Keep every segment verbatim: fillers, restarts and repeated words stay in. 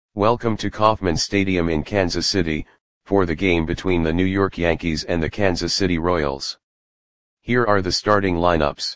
Welcome to Kauffman Stadium in Kansas City, for the game between the New York Yankees and the Kansas City Royals. Here are the starting lineups.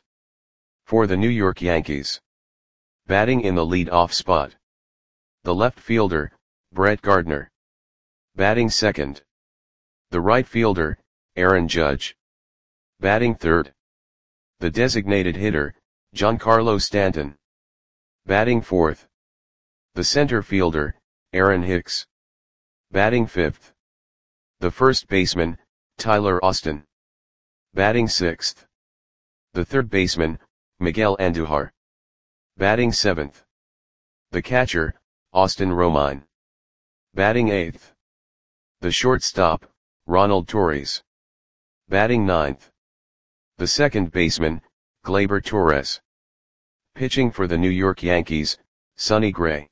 For the New York Yankees. Batting in the lead-off spot. The left fielder, Brett Gardner. Batting second. The right fielder, Aaron Judge. Batting third. The designated hitter, Giancarlo Stanton. Batting fourth. The center fielder, Aaron Hicks. Batting fifth. The first baseman, Tyler Austin. Batting sixth. The third baseman, Miguel Andujar. Batting seventh. The catcher, Austin Romine. Batting eighth. The shortstop, Ronald Torres. Batting ninth. The second baseman, Gleyber Torres. Pitching for the New York Yankees, Sonny Gray.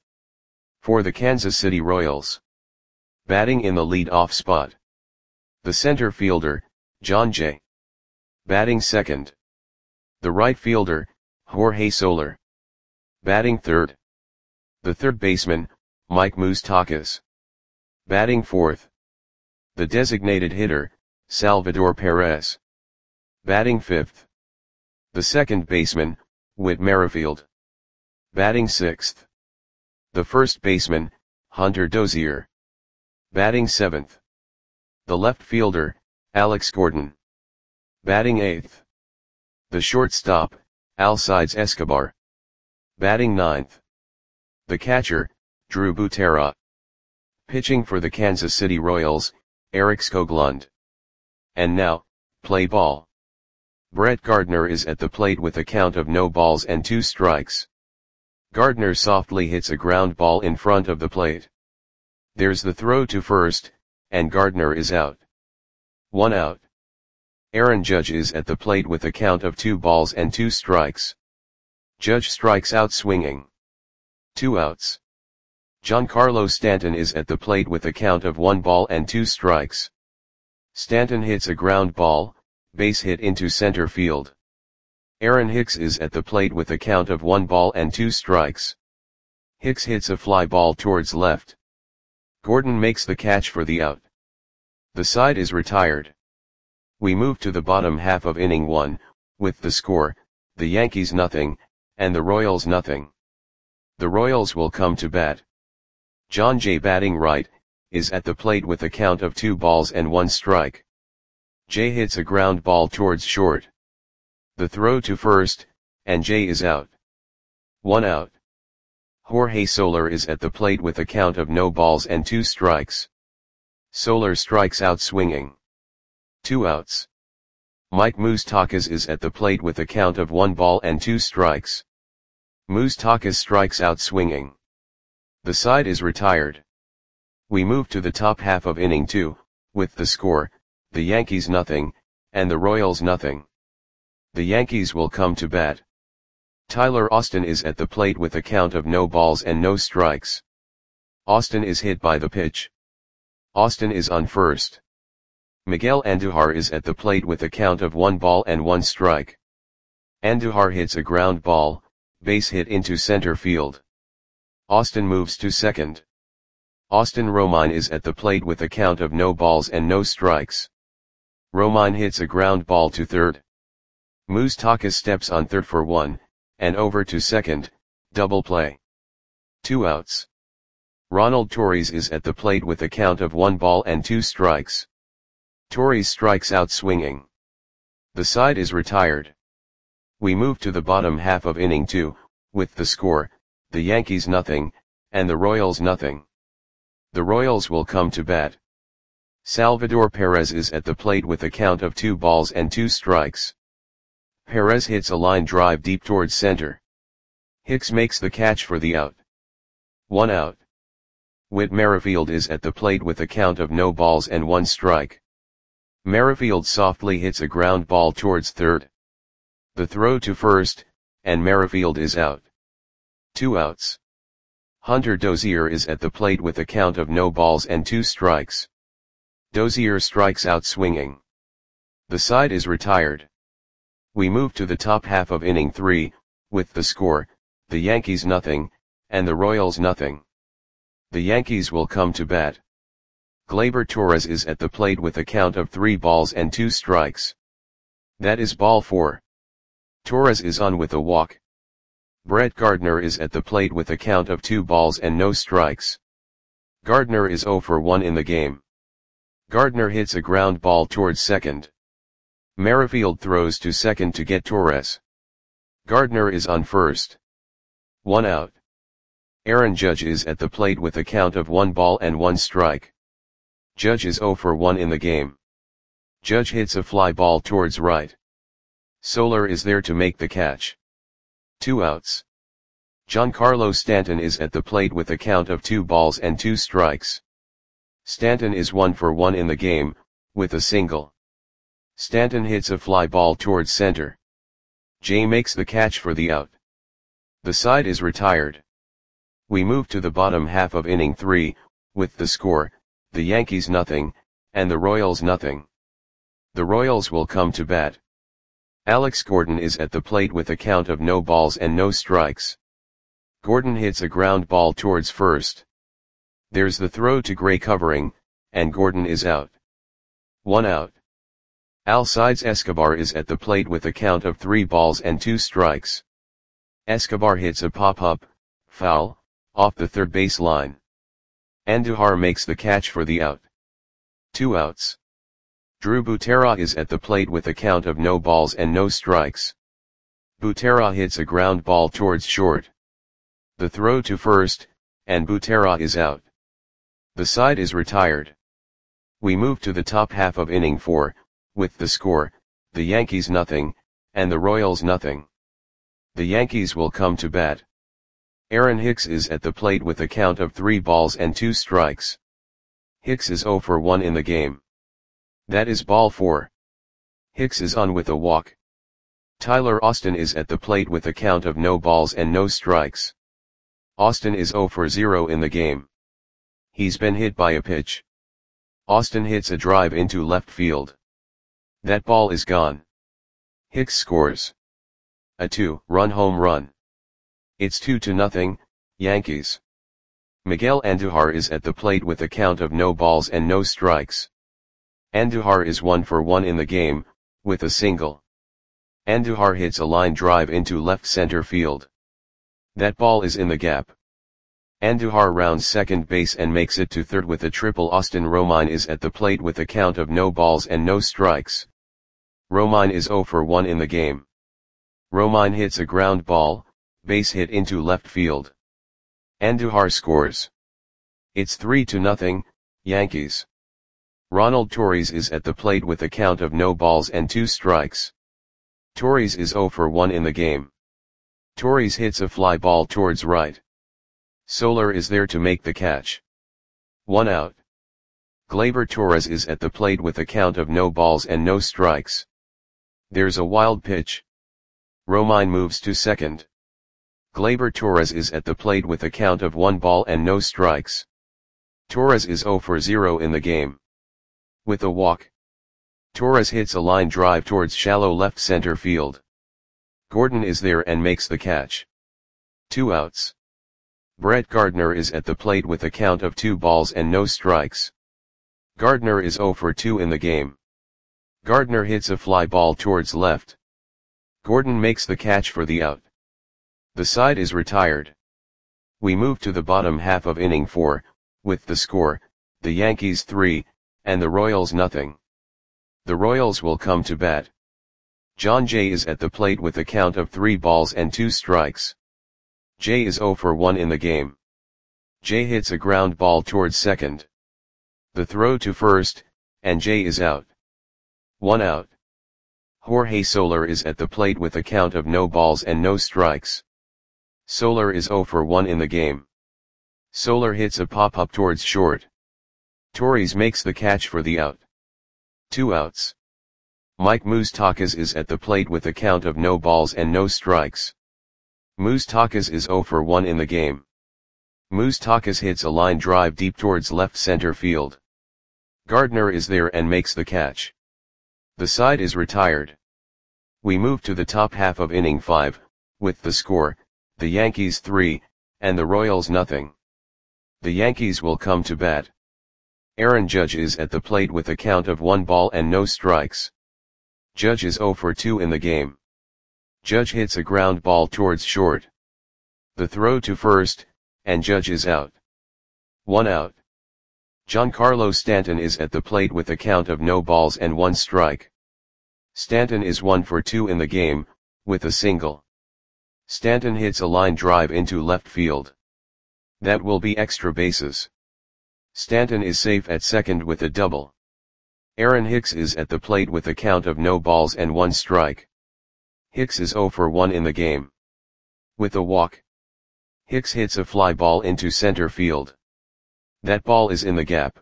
For the Kansas City Royals. Batting in the lead-off spot. The center fielder, Jon Jay. Batting second. The right fielder, Jorge Soler. Batting third. The third baseman, Mike Moustakas. Batting fourth. The designated hitter, Salvador Perez. Batting fifth. The second baseman, Whit Merrifield. Batting sixth. The first baseman, Hunter Dozier. Batting seventh. The left fielder, Alex Gordon. Batting eighth. The shortstop, Alcides Escobar. Batting ninth. The catcher, Drew Butera. Pitching for the Kansas City Royals, Erik Skoglund. And now, play ball. Brett Gardner is at the plate with a count of no balls and two strikes. Gardner softly hits a ground ball in front of the plate. There's the throw to first, and Gardner is out. One out. Aaron Judge is at the plate with a count of two balls and two strikes. Judge strikes out swinging. Two outs. Giancarlo Stanton is at the plate with a count of one ball and two strikes. Stanton hits a ground ball, base hit into center field. Aaron Hicks is at the plate with a count of one ball and two strikes. Hicks hits a fly ball towards left. Gordon makes the catch for the out. The side is retired. We move to the bottom half of inning one, with the score, the Yankees nothing, and the Royals nothing. The Royals will come to bat. Jon Jay batting right, is at the plate with a count of two balls and one strike. Jay hits a ground ball towards short. The throw to first, and Jay is out. One out. Jorge Soler is at the plate with a count of no balls and two strikes. Soler strikes out swinging. Two outs. Mike Moustakas is at the plate with a count of one ball and two strikes. Moustakas strikes out swinging. The side is retired. We move to the top half of inning two, with the score, the Yankees nothing, and the Royals nothing. The Yankees will come to bat. Tyler Austin is at the plate with a count of no balls and no strikes. Austin is hit by the pitch. Austin is on first. Miguel Andujar is at the plate with a count of one ball and one strike. Andujar hits a ground ball, base hit into center field. Austin moves to second. Austin Romine is at the plate with a count of no balls and no strikes. Romine hits a ground ball to third. Moustakas steps on third for one, and over to second, double play. Two outs. Ronald Torres is at the plate with a count of one ball and two strikes. Torres strikes out swinging. The side is retired. We move to the bottom half of inning two, with the score, the Yankees nothing, and the Royals nothing. The Royals will come to bat. Salvador Perez is at the plate with a count of two balls and two strikes. Perez hits a line drive deep towards center. Hicks makes the catch for the out. One out. Whit Merrifield is at the plate with a count of no balls and one strike. Merrifield softly hits a ground ball towards third. The throw to first, and Merrifield is out. Two outs. Hunter Dozier is at the plate with a count of no balls and two strikes. Dozier strikes out swinging. The side is retired. We move to the top half of inning three, with the score, the Yankees nothing, and the Royals nothing. The Yankees will come to bat. Gleyber Torres is at the plate with a count of three balls and two strikes. That is ball four. Torres is on with a walk. Brett Gardner is at the plate with a count of two balls and no strikes. Gardner is oh for one in the game. Gardner hits a ground ball towards second. Merrifield throws to second to get Torres. Gardner is on first. One out. Aaron Judge is at the plate with a count of one ball and one strike. Judge is oh for one in the game. Judge hits a fly ball towards right. Soler is there to make the catch. Two outs. Giancarlo Stanton is at the plate with a count of two balls and two strikes. Stanton is one for one in the game, with a single. Stanton hits a fly ball towards center. Jay makes the catch for the out. The side is retired. We move to the bottom half of inning three, with the score, the Yankees nothing, and the Royals nothing. The Royals will come to bat. Alex Gordon is at the plate with a count of no balls and no strikes. Gordon hits a ground ball towards first. There's the throw to Gray covering, and Gordon is out. One out. Alcides Escobar is at the plate with a count of three balls and two strikes. Escobar hits a pop-up, foul, off the third base line. Andujar makes the catch for the out. Two outs. Drew Butera is at the plate with a count of no balls and no strikes. Butera hits a ground ball towards short. The throw to first, and Butera is out. The side is retired. We move to the top half of inning four, with the score, the Yankees nothing, and the Royals nothing. The Yankees will come to bat. Aaron Hicks is at the plate with a count of three balls and two strikes. Hicks is oh for one in the game. That is ball four. Hicks is on with a walk. Tyler Austin is at the plate with a count of no balls and no strikes. Austin is oh for zero in the game. He's been hit by a pitch. Austin hits a drive into left field. That ball is gone. Hicks scores a two-run home run. It's two to nothing, Yankees. Miguel Andujar is at the plate with a count of no balls and no strikes. Andujar is one for one in the game, with a single. Andujar hits a line drive into left center field. That ball is in the gap. Andujar rounds second base and makes it to third with a triple. Austin Romine is at the plate with a count of no balls and no strikes. Romine is oh for one in the game. Romine hits a ground ball, base hit into left field. Andujar scores. It's three to nothing, Yankees. Ronald Torres is at the plate with a count of no balls and two strikes. Torres is oh for one in the game. Torres hits a fly ball towards right. Soler is there to make the catch. One out. Gleyber Torres is at the plate with a count of no balls and no strikes. There's a wild pitch. Romine moves to second. Gleyber Torres is at the plate with a count of one ball and no strikes. Torres is oh for zero in the game. With a walk. Torres hits a line drive towards shallow left center field. Gordon is there and makes the catch. Two outs. Brett Gardner is at the plate with a count of two balls and no strikes. Gardner is oh for two in the game. Gardner hits a fly ball towards left. Gordon makes the catch for the out. The side is retired. We move to the bottom half of inning four, with the score, the Yankees three, and the Royals nothing. The Royals will come to bat. John Jay is at the plate with a count of three balls and two strikes. Jay is oh for one in the game. Jay hits a ground ball towards second. The throw to first, and Jay is out. One out. Jorge Soler is at the plate with a count of no balls and no strikes. Soler is oh for one in the game. Soler hits a pop-up towards short. Torres makes the catch for the out. Two outs. Mike Moustakas is at the plate with a count of no balls and no strikes. Moustakas is oh for one in the game. Moustakas hits a line drive deep towards left center field. Gardner is there and makes the catch. The side is retired. We move to the top half of inning five, with the score, the Yankees three, and the Royals nothing. The Yankees will come to bat. Aaron Judge is at the plate with a count of one ball and no strikes. Judge is oh for two in the game. Judge hits a ground ball towards short. The throw to first, and Judge is out. One out. Giancarlo Stanton is at the plate with a count of no balls and one strike. Stanton is one for two in the game, with a single. Stanton hits a line drive into left field. That will be extra bases. Stanton is safe at second with a double. Aaron Hicks is at the plate with a count of no balls and one strike. Hicks is oh for one in the game. With a walk. Hicks hits a fly ball into center field. That ball is in the gap.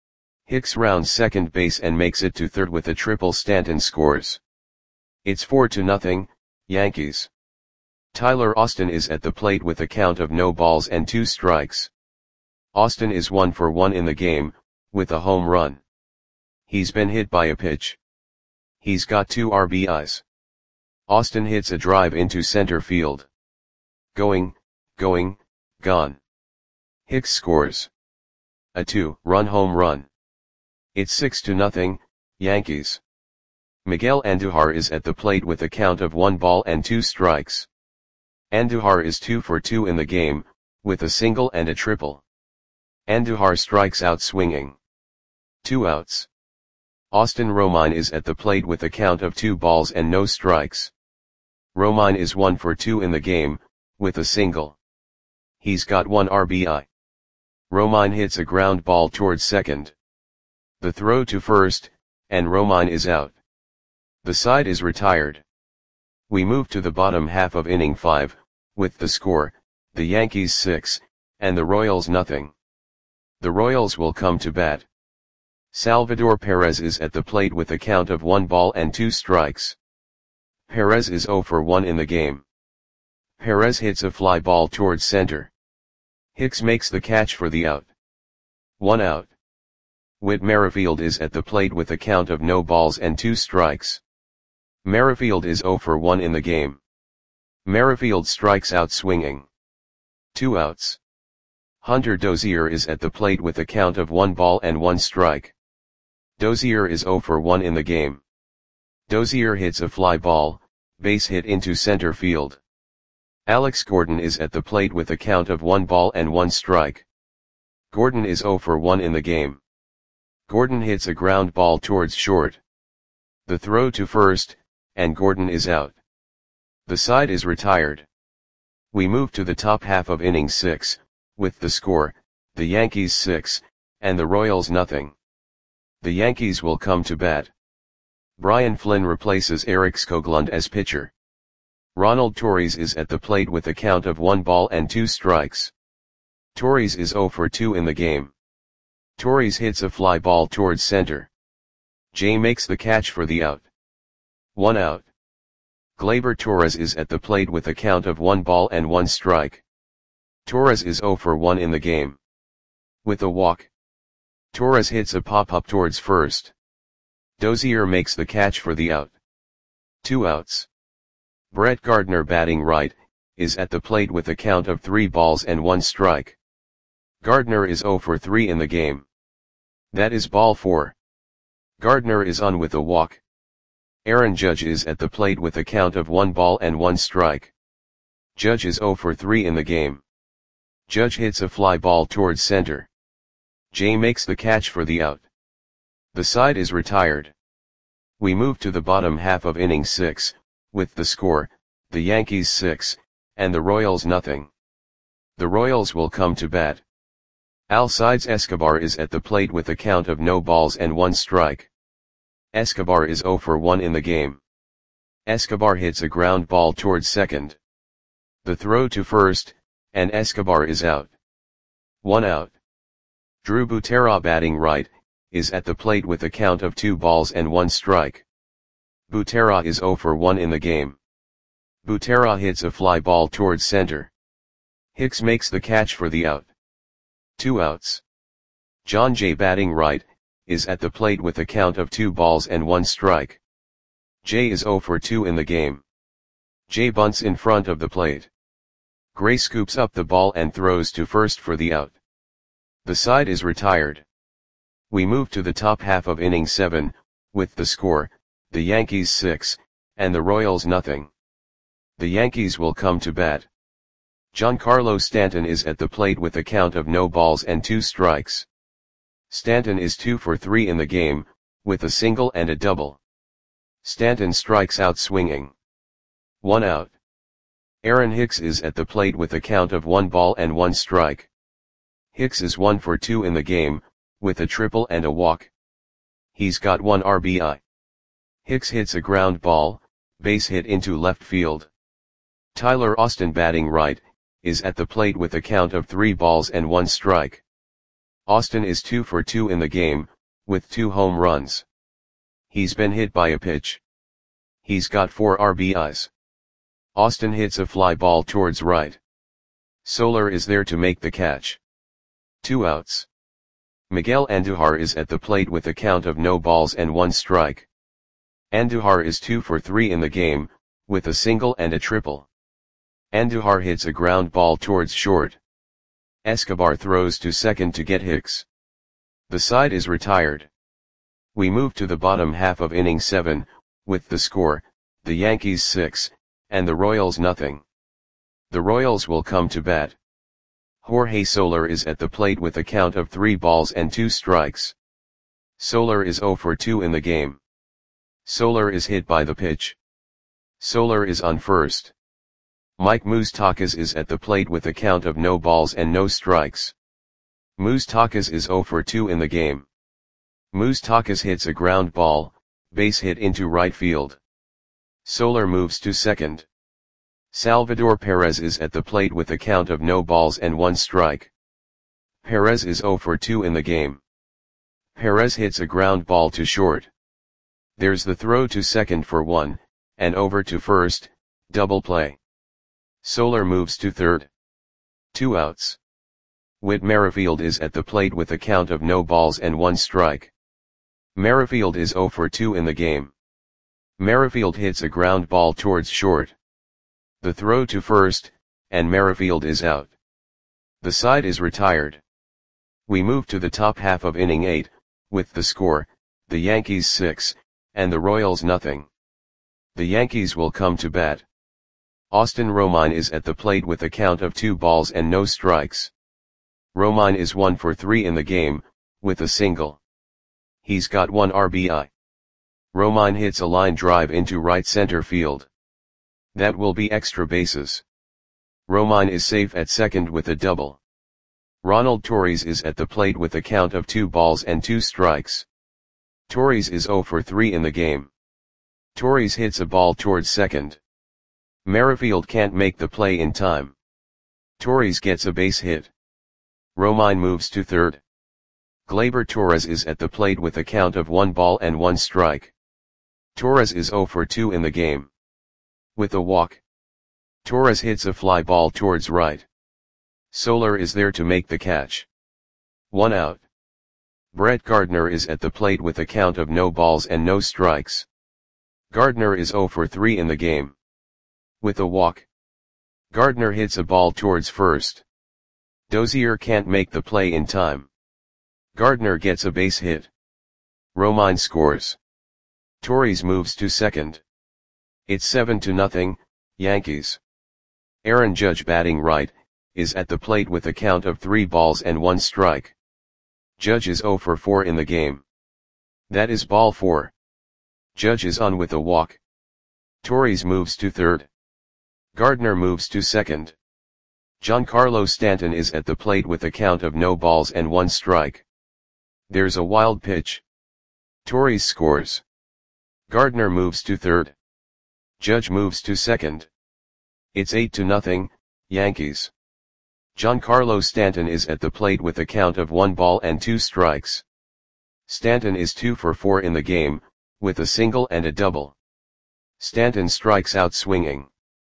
Hicks rounds second base and makes it to third with a triple. Stanton scores. It's four to nothing, Yankees. Tyler Austin is at the plate with a count of no balls and two strikes. Austin is one for one in the game, with a home run. He's been hit by a pitch. He's got two R B Is. Austin hits a drive into center field. Going, going, gone. Hicks scores. A two-run home run. It's six to nothing, Yankees. Miguel Andujar is at the plate with a count of one ball and two strikes. Andujar is two for two in the game, with a single and a triple. Andujar strikes out swinging. Two outs. Austin Romine is at the plate with a count of two balls and no strikes. Romine is one for two in the game, with a single. He's got one R B I. Romine hits a ground ball towards second. The throw to first, and Romine is out. The side is retired. We move to the bottom half of inning five, with the score, the Yankees six, and the Royals nothing. The Royals will come to bat. Salvador Perez is at the plate with a count of one ball and two strikes. Perez is oh for one in the game. Perez hits a fly ball towards center. Hicks makes the catch for the out. One out. Whit Merrifield is at the plate with a count of no balls and two strikes. Merrifield is oh for one in the game. Merrifield strikes out swinging. Two outs. Hunter Dozier is at the plate with a count of one ball and one strike. Dozier is oh for one in the game. Dozier hits a fly ball, base hit into center field. Alex Gordon is at the plate with a count of one ball and one strike. Gordon is oh for one in the game. Gordon hits a ground ball towards short. The throw to first, and Gordon is out. The side is retired. We move to the top half of inning six, with the score, the Yankees six, and the Royals nothing. The Yankees will come to bat. Brian Flynn replaces Eric Skoglund as pitcher. Ronald Torres is at the plate with a count of one ball and two strikes. Torres is oh for two in the game. Torres hits a fly ball towards center. Jay makes the catch for the out. One out. Gleyber Torres is at the plate with a count of one ball and one strike. Torres is oh for one in the game. With a walk. Torres hits a pop-up towards first. Dozier makes the catch for the out. Two outs. Brett Gardner batting right, is at the plate with a count of three balls and one strike. Gardner is oh for three in the game. That is ball four. Gardner is on with a walk. Aaron Judge is at the plate with a count of one ball and one strike. Judge is oh for three in the game. Judge hits a fly ball towards center. Jay makes the catch for the out. The side is retired. We move to the bottom half of inning six, with the score, the Yankees six, and the Royals nothing. The Royals will come to bat. Alcides Escobar is at the plate with a count of no balls and one strike. Escobar is oh for one in the game. Escobar hits a ground ball towards second. The throw to first, and Escobar is out. One out. Drew Butera batting right, is at the plate with a count of two balls and one strike. Butera is oh for one in the game. Butera hits a fly ball towards center. Hicks makes the catch for the out. Two outs. John Jay batting right, is at the plate with a count of two balls and one strike. Jay is oh for two in the game. Jay bunts in front of the plate. Gray scoops up the ball and throws to first for the out. The side is retired. We move to the top half of inning seven, with the score, the Yankees six, and the Royals nothing. The Yankees will come to bat. Giancarlo Stanton is at the plate with a count of no balls and two strikes. Stanton is two for three in the game, with a single and a double. Stanton strikes out swinging. One out. Aaron Hicks is at the plate with a count of one ball and one strike. Hicks is one for two in the game, with a triple and a walk. He's got one R B I. Hicks hits a ground ball, base hit into left field. Tyler Austin, batting right, is at the plate with a count of three balls and one strike. Austin is two for two in the game, with two home runs. He's been hit by a pitch. He's got four R B Is. Austin hits a fly ball towards right. Soler is there to make the catch. Two outs. Miguel Andujar is at the plate with a count of no balls and one strike. Andujar is two for three in the game, with a single and a triple. Andujar hits a ground ball towards short. Escobar throws to second to get Hicks. The side is retired. We move to the bottom half of inning seven, with the score, the Yankees six, and the Royals nothing. The Royals will come to bat. Jorge Soler is at the plate with a count of three balls and two strikes. Soler is zero for two in the game. Soler is hit by the pitch. Soler is on first. Mike Moustakas is at the plate with a count of no balls and no strikes. Moustakas is zero for two in the game. Moustakas hits a ground ball, base hit into right field. Soler moves to second. Salvador Perez is at the plate with a count of no balls and one strike. Perez is zero for two in the game. Perez hits a ground ball to short. There's the throw to second for one, and over to first, double play. Soler moves to third. Two outs. Whit Merrifield is at the plate with a count of no balls and one strike. Merrifield is zero for two in the game. Merrifield hits a ground ball towards short. The throw to first, and Merrifield is out. The side is retired. We move to the top half of inning eight, with the score, the Yankees six, and the Royals nothing. The Yankees will come to bat. Austin Romine is at the plate with a count of two balls and no strikes. Romine is one for three in the game, with a single. He's got one R B I. Romine hits a line drive into right center field. That will be extra bases. Romine is safe at second with a double. Ronald Torres is at the plate with a count of two balls and two strikes. Torres is zero for three in the game. Torres hits a ball towards second. Merrifield can't make the play in time. Torres gets a base hit. Romine moves to third. Gleyber Torres is at the plate with a count of one ball and one strike. Torres is zero for two in the game. With a walk. Torres hits a fly ball towards right. Soler is there to make the catch. One out. Brett Gardner is at the plate with a count of no balls and no strikes. Gardner is zero for three in the game. With a walk. Gardner hits a ball towards first. Dozier can't make the play in time. Gardner gets a base hit. Romine scores. Torres moves to second. It's seven to nothing, Yankees. Aaron Judge, batting right, is at the plate with a count of three balls and one strike. Judge is zero for four in the game. That is ball four. Judge is on with a walk. Torres moves to third. Gardner moves to second. Giancarlo Stanton is at the plate with a count of no balls and one strike. There's a wild pitch. Torres scores. Gardner moves to third. Judge moves to second. It's eight to nothing, Yankees. Giancarlo Stanton is at the plate with a count of one ball and two strikes. Stanton is two for four in the game, with a single and a double. Stanton strikes out swinging.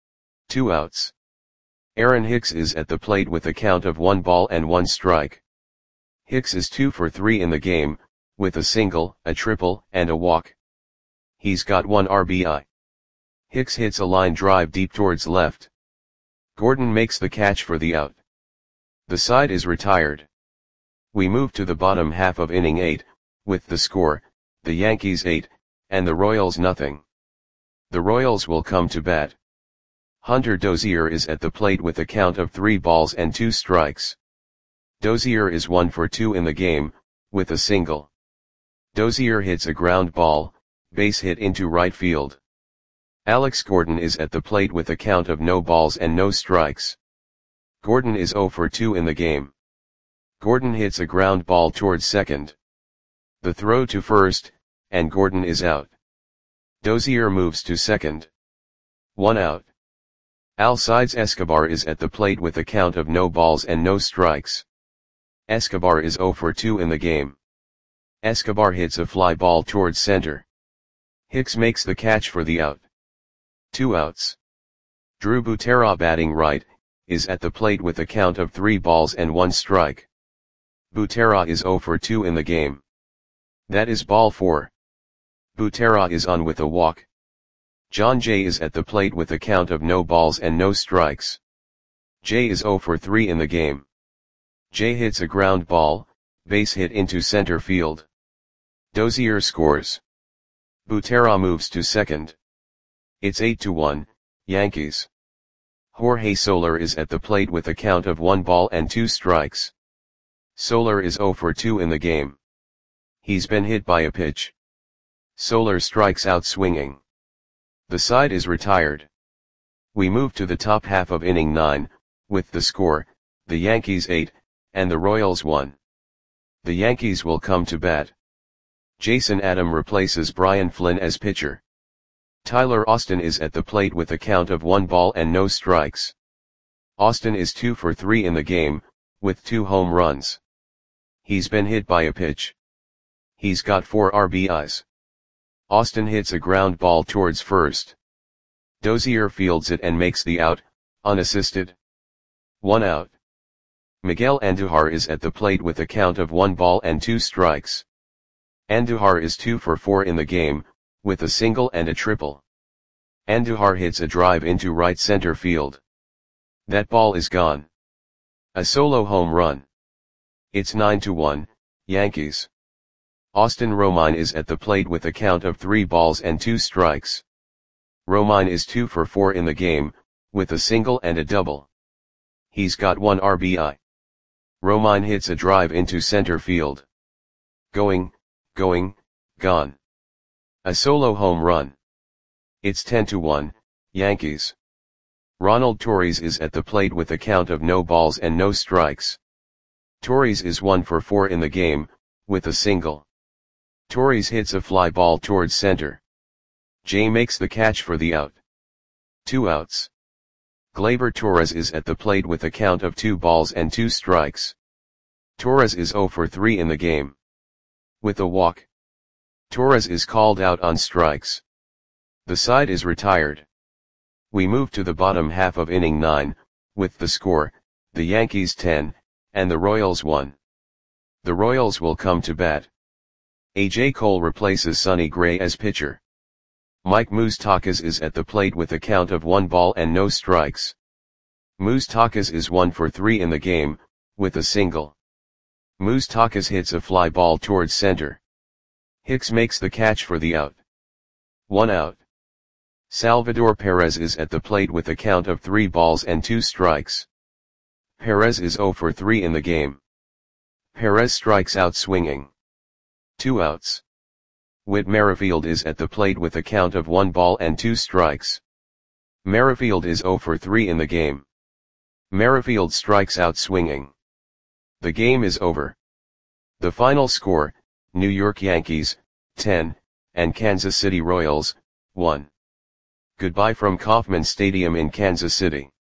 Two outs. Aaron Hicks is at the plate with a count of one ball and one strike. Hicks is two for three in the game, with a single, a triple, and a walk. He's got one R B I. Hicks hits a line drive deep towards left. Gordon makes the catch for the out. The side is retired. We move to the bottom half of inning eight, with the score, the Yankees eight, and the Royals nothing. The Royals will come to bat. Hunter Dozier is at the plate with a count of three balls and two strikes. Dozier is one for two in the game, with a single. Dozier hits a ground ball, base hit into right field. Alex Gordon is at the plate with a count of no balls and no strikes. Gordon is zero for two in the game. Gordon hits a ground ball towards second. The throw to first, and Gordon is out. Dozier moves to second. One out. Alcides Escobar is at the plate with a count of no balls and no strikes. Escobar is zero for two in the game. Escobar hits a fly ball towards center. Hicks makes the catch for the out. Two outs. Drew Butera, batting right, is at the plate with a count of three balls and one strike. Butera is zero for two in the game. That is ball four. Butera is on with a walk. John Jay is at the plate with a count of no balls and no strikes. Jay is zero for three in the game. Jay hits a ground ball, base hit into center field. Dozier scores. Butera moves to second. It's eight to one, Yankees. Jorge Soler is at the plate with a count of one ball and two strikes. Soler is zero for two in the game. He's been hit by a pitch. Soler strikes out swinging. The side is retired. We move to the top half of inning nine, with the score, the Yankees eight, and the Royals one. The Yankees will come to bat. Jason Adam replaces Brian Flynn as pitcher. Tyler Austin is at the plate with a count of one ball and no strikes. Austin is two for three in the game, with two home runs. He's been hit by a pitch. He's got four R B Is. Austin hits a ground ball towards first. Dozier fields it and makes the out, unassisted. One out. Miguel Andujar is at the plate with a count of one ball and two strikes. Andujar is two for four in the game, with a single and a triple. Andujar hits a drive into right center field. That ball is gone. A solo home run. It's nine to one, Yankees. Austin Romine is at the plate with a count of three balls and two strikes. Romine is two for four in the game, with a single and a double. He's got one R B I. Romine hits a drive into center field. Going, going, gone. A solo home run. It's ten to one, Yankees. Ronald Torres is at the plate with a count of no balls and no strikes. Torres is one for four in the game, with a single. Torres hits a fly ball towards center. Jay makes the catch for the out. Two outs. Gleyber Torres is at the plate with a count of two balls and two strikes. Torres is zero for three in the game. With a walk. Torres is called out on strikes. The side is retired. We move to the bottom half of inning nine, with the score, the Yankees ten, and the Royals one. The Royals will come to bat. A J Cole replaces Sonny Gray as pitcher. Mike Moustakas is at the plate with a count of one ball and no strikes. Moustakas is one for three in the game, with a single. Moustakas hits a fly ball towards center. Hicks makes the catch for the out. One out. Salvador Perez is at the plate with a count of three balls and two strikes. Perez is zero for three in the game. Perez strikes out swinging. Two outs. Whit Merrifield is at the plate with a count of one ball and two strikes. Merrifield is zero for three in the game. Merrifield strikes out swinging. The game is over. The final score, New York Yankees, ten, and Kansas City Royals, one. Goodbye from Kauffman Stadium in Kansas City.